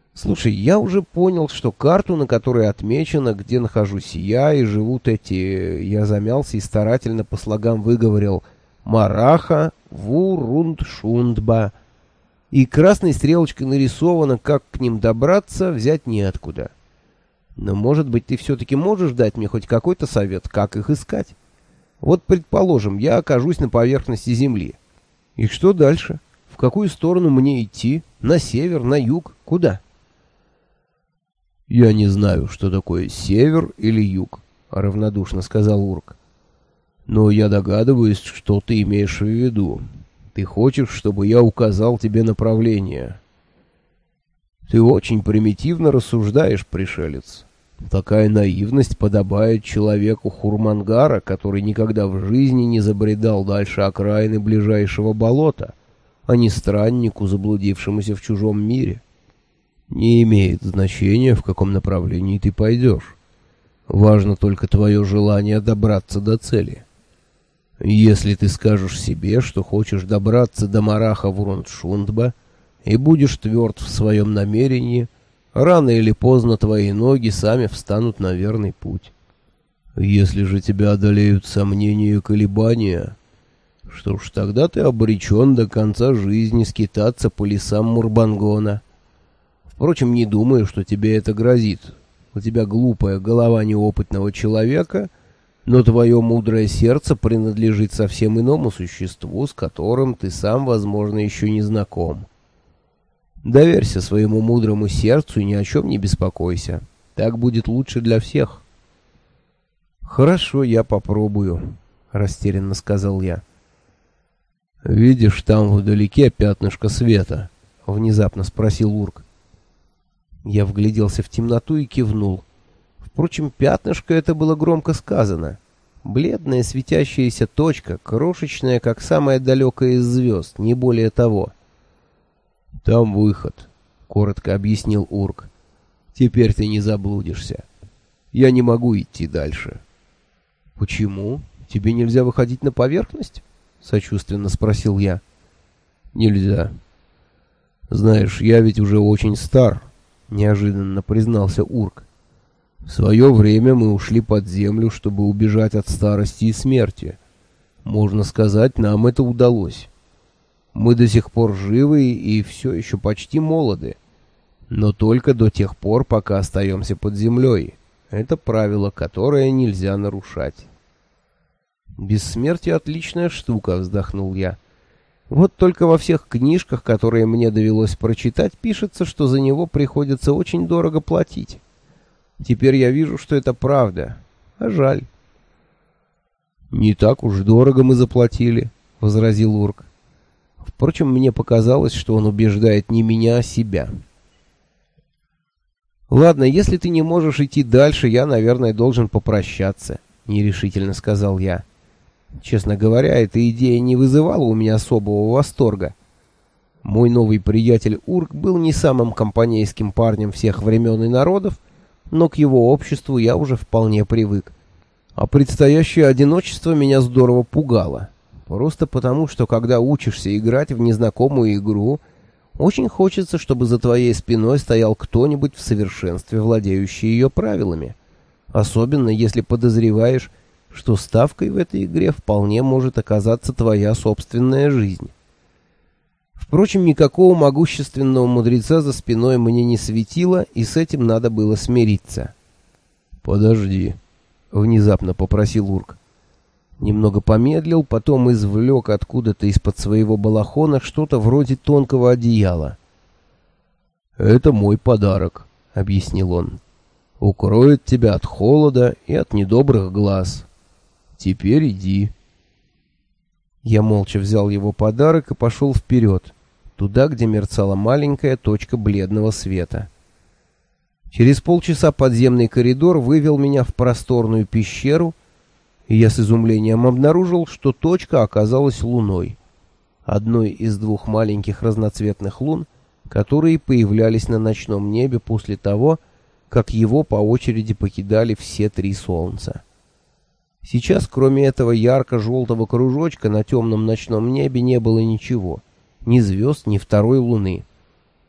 Слушай, я уже понял, что карту, на которой отмечено, где нахожусь я и живут эти... Я замялся и старательно по слогам выговорил «Мараха Вурундшундба». И красной стрелочкой нарисовано, как к ним добраться, взять неоткуда. Но, может быть, ты все-таки можешь дать мне хоть какой-то совет, как их искать? Вот, предположим, я окажусь на поверхности Земли. И что дальше? В какую сторону мне идти? На север, на юг? Куда? «Я не знаю, что такое север или юг», — равнодушно сказал Урк. «Но я догадываюсь, что ты имеешь в виду. Ты хочешь, чтобы я указал тебе направление?» «Ты очень примитивно рассуждаешь, пришелец. Такая наивность подобает человеку Хурмангара, который никогда в жизни не забредал дальше окраины ближайшего болота, а не страннику, заблудившемуся в чужом мире. Не имеет значения, в каком направлении ты пойдешь. Важно только твое желание добраться до цели. Если ты скажешь себе, что хочешь добраться до Мараха Вурундшундба и будешь тверд в своем намерении, рано или поздно твои ноги сами встанут на верный путь. Если же тебя одолеют сомнения и колебания, что ж, тогда ты обречен до конца жизни скитаться по лесам Мурбангона. Впрочем, не думаю, что тебе это грозит. У тебя глупая голова неопытного человека, но твое мудрое сердце принадлежит совсем иному существу, с которым ты сам, возможно, еще не знаком. Доверься своему мудрому сердцу и ни о чем не беспокойся. Так будет лучше для всех. «Хорошо, я попробую», — растерянно сказал я. «Видишь там вдалеке пятнышко света?» — внезапно спросил Урк. Я вгляделся в темноту и кивнул. Впрочем, пятнышко это было громко сказано. Бледная светящаяся точка, крошечная, как самая далекая из звезд, не более того. «Там выход», — коротко объяснил Урк. «Теперь ты не заблудишься. Я не могу идти дальше». «Почему? Тебе нельзя выходить на поверхность?» — сочувственно спросил я. «Нельзя. Знаешь, я ведь уже очень стар», — неожиданно признался Урк. «В свое время мы ушли под землю, чтобы убежать от старости и смерти. Можно сказать, нам это удалось. Мы до сих пор живы и все еще почти молоды. Но только до тех пор, пока остаемся под землей. Это правило, которое нельзя нарушать». «Бессмертие — отличная штука», — вздохнул я. «Вот только во всех книжках, которые мне довелось прочитать, пишется, что за него приходится очень дорого платить. Теперь я вижу, что это правда. А жаль». «Не так уж дорого мы заплатили», — возразил Урк. Впрочем, мне показалось, что он убеждает не меня, а себя. «Ладно, если ты не можешь идти дальше, я, наверное, должен попрощаться», — нерешительно сказал я. Честно говоря, эта идея не вызывала у меня особого восторга. Мой новый приятель Урк был не самым компанейским парнем всех времен и народов, но к его обществу я уже вполне привык. А предстоящее одиночество меня здорово пугало. Просто потому, что когда учишься играть в незнакомую игру, очень хочется, чтобы за твоей спиной стоял кто-нибудь в совершенстве, владеющий ее правилами. Особенно если подозреваешь, что ставкой в этой игре вполне может оказаться твоя собственная жизнь. Впрочем, никакого могущественного мудреца за спиной мне не светило, и с этим надо было смириться. «Подожди», — внезапно попросил Урк. Немного помедлил, потом извлек откуда-то из-под своего балахона что-то вроде тонкого одеяла. «Это мой подарок», — объяснил он. «Укроет тебя от холода и от недобрых глаз. Теперь иди». Я молча взял его подарок и пошел вперед, туда, где мерцала маленькая точка бледного света. Через полчаса подземный коридор вывел меня в просторную пещеру, и я с изумлением обнаружил, что точка оказалась луной, одной из двух маленьких разноцветных лун, которые появлялись на ночном небе после того, как его по очереди покидали все три солнца. Сейчас, кроме этого ярко-желтого кружочка, на темном ночном небе не было ничего, ни звезд, ни второй луны.